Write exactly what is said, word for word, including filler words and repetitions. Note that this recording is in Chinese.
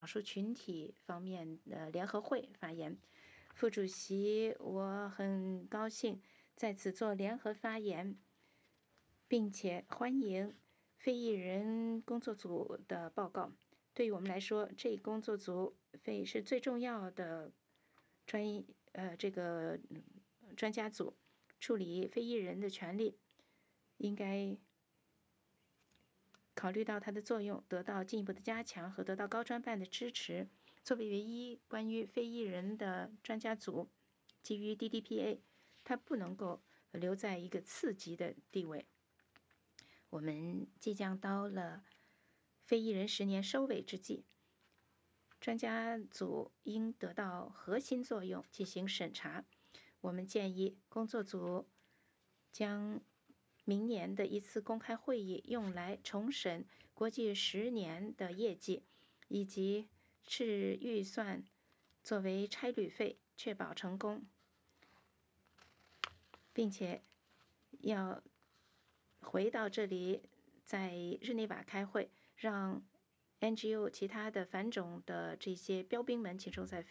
少数群体方面的联合会发言。副主席，我很高兴在此做联合发言，并且欢迎非裔人工作组的报告。对于我们来说，这工作组非是最重要的专呃这个专家组，处理非裔人的权利，应该考虑到它的作用，得到进一步的加强和得到高专办的支持。作为唯一关于非裔人的专家组，基于 D D P A， 它不能够留在一个次级的地位。我们即将到了非裔人十年收尾之际，专家组应得到核心作用进行审查。我们建议工作组将明年的一次公开会议用来重审国际十年的业绩，以及斥预算作为差旅费，确保成功，并且要回到这里，在日内瓦开会，让 N G O 其他的反种的这些标兵们集中在